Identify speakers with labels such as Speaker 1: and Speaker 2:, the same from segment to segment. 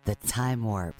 Speaker 1: The Time Warp.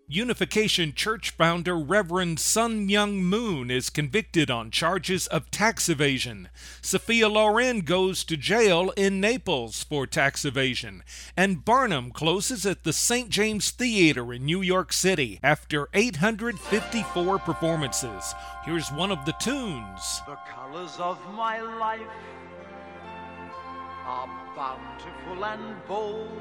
Speaker 1: Unification Church founder Reverend Sun Myung Moon is convicted on charges of tax evasion. Sophia Loren goes to jail in Naples for tax evasion. And Barnum closes at the St. James Theater in New York City after 854 performances. Here's one of the tunes.
Speaker 2: The colors of my life are bountiful and bold.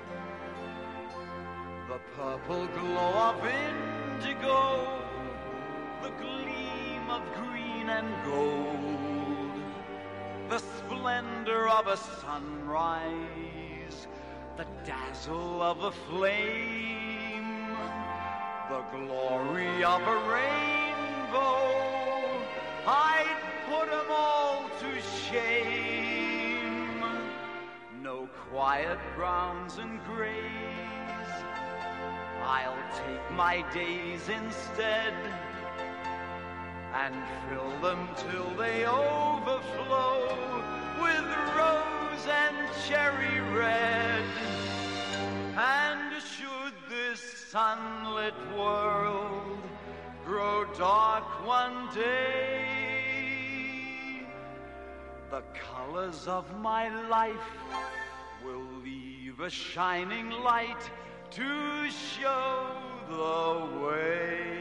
Speaker 2: The purple glow of indigo, the gleam of green and gold, the splendor of a sunrise, the dazzle of a flame, the glory of a rainbow. I'd put them all to shame. No quiet browns and grays, I'll take my days instead and fill them till they overflow with rose and cherry red. And should this sunlit world grow dark one day, the colors of my life will leave a shining light to show the way.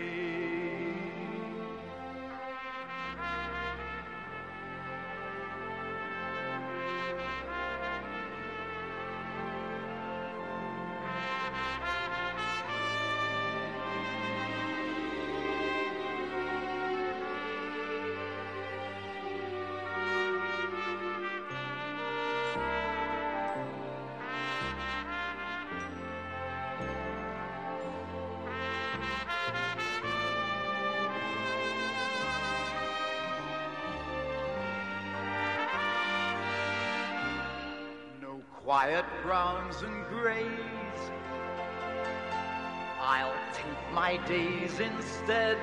Speaker 2: Quiet browns and grays, I'll take my days instead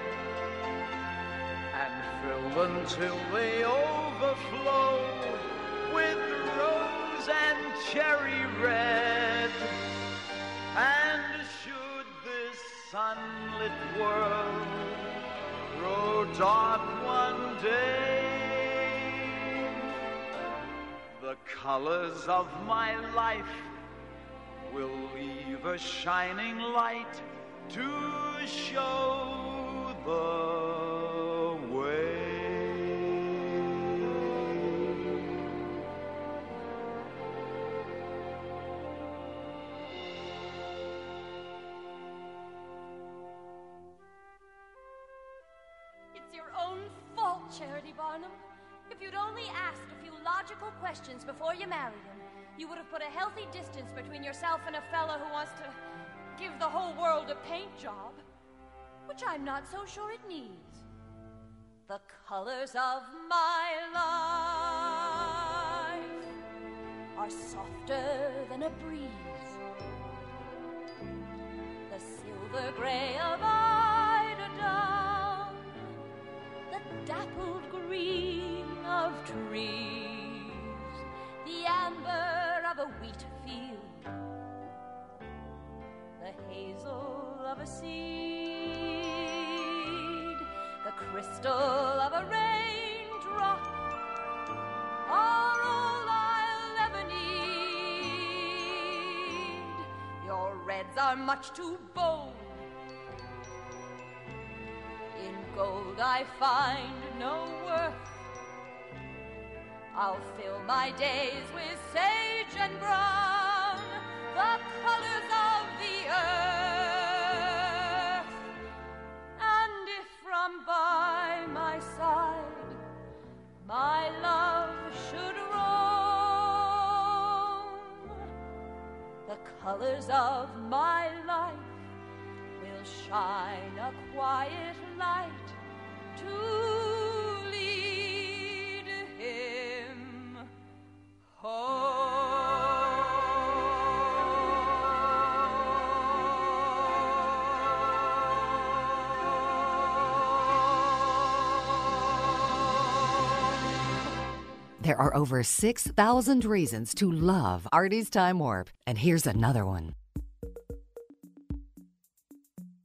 Speaker 2: and fill them till they overflow with rose and cherry red. And should this sunlit world grow dark one day, the colors of my life will leave a shining light to show the way.
Speaker 3: It's your own fault, Charity Barnum. If you'd only asked a few logical questions before you married him, you would have put a healthy distance between yourself and a fella who wants to give the whole world a paint job, which I'm not so sure it needs. The colors of my life are softer than a breeze, the silver gray of eiderdown, the dappled green of trees, the amber of a wheat field, the hazel of a seed, the crystal of a raindrop are all I'll ever need. Your reds are much too bold. In gold I find no worth. I'll fill my days with sage and brown, the colors of the earth. And if from by my side my love should roam, the colors of my life will shine a quiet light to lead him home.
Speaker 4: There are over 6,000 reasons to love Artie's Time Warp, and here's another one.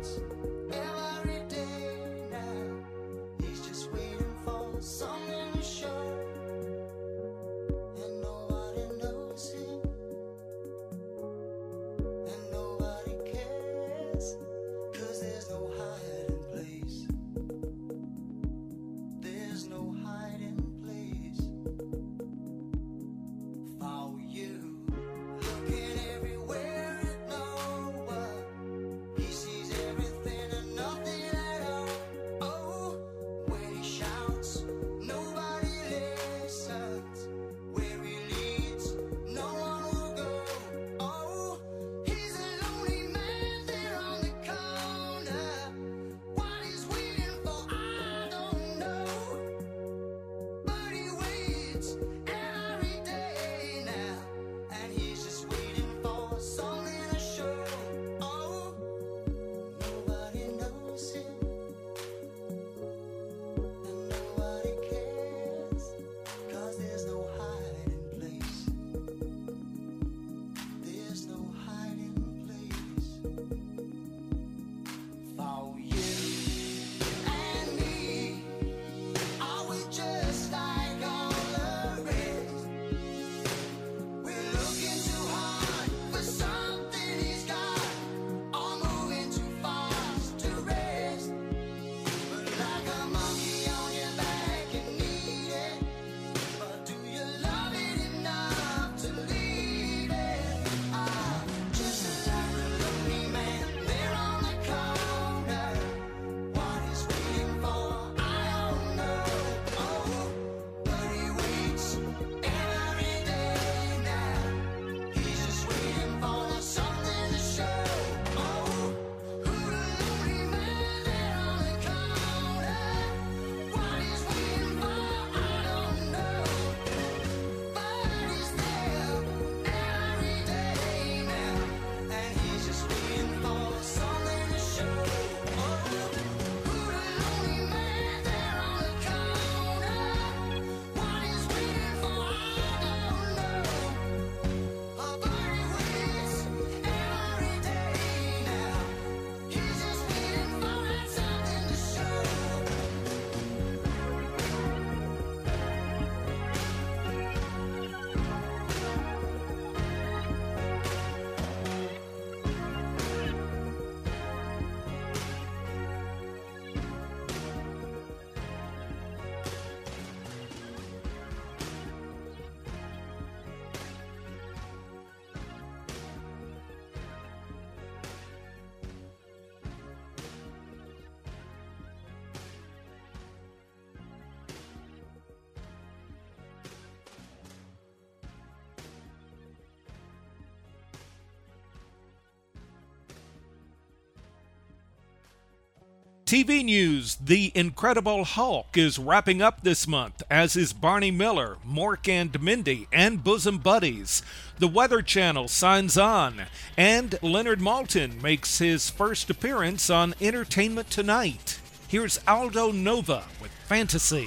Speaker 1: TV news: The Incredible Hulk is wrapping up this month, as is Barney Miller, Mork and Mindy, and Bosom Buddies. The Weather Channel signs on, and Leonard Maltin makes his first appearance on Entertainment Tonight. Here's Aldo Nova with Fantasy.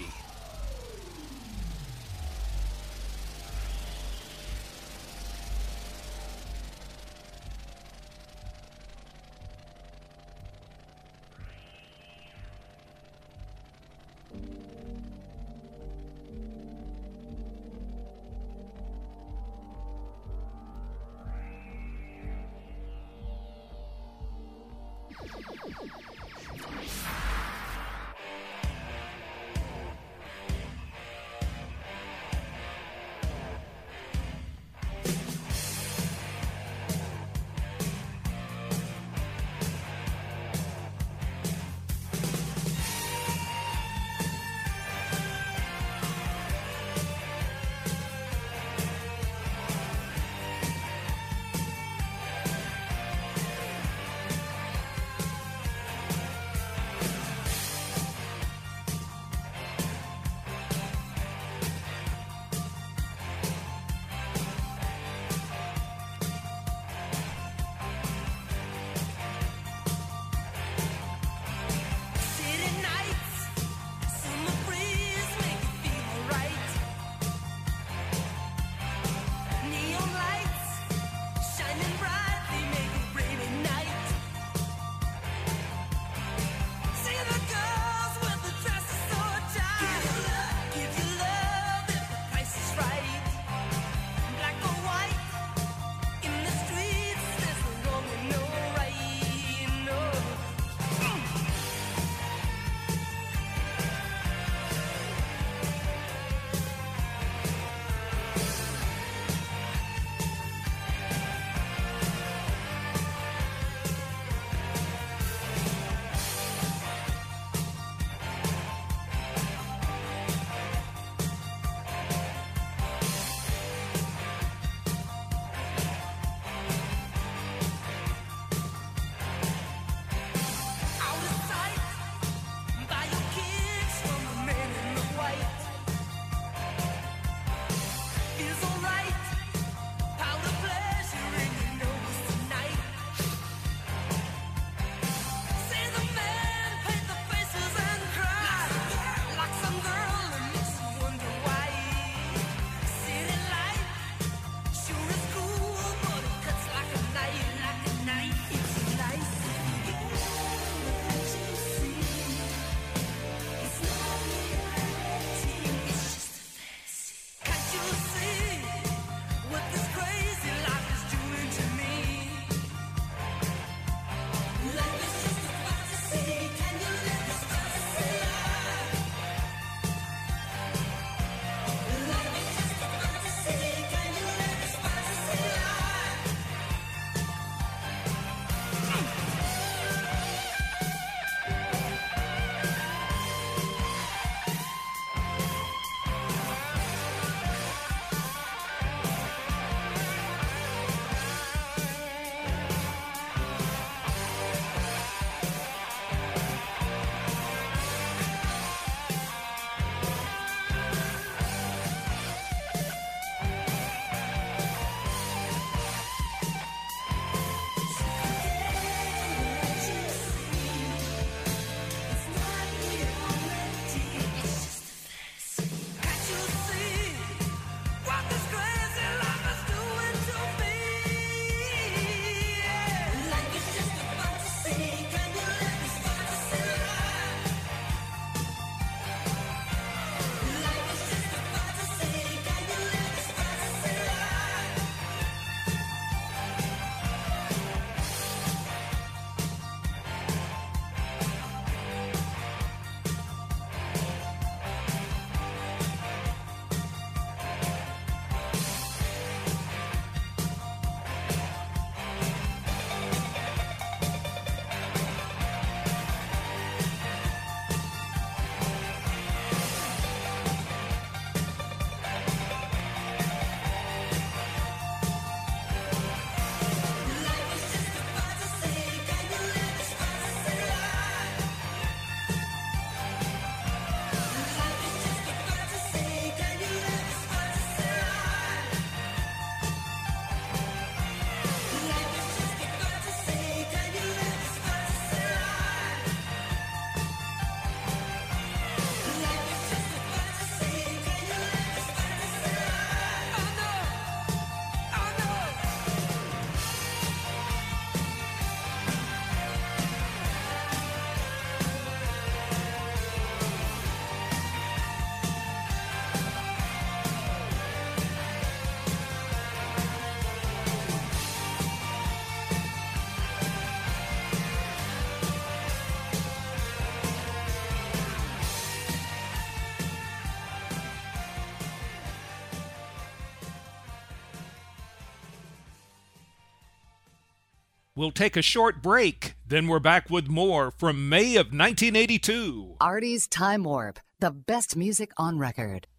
Speaker 1: We'll take a short break, then we're back with more from May of 1982.
Speaker 4: Artie's Time Warp, the best music on record.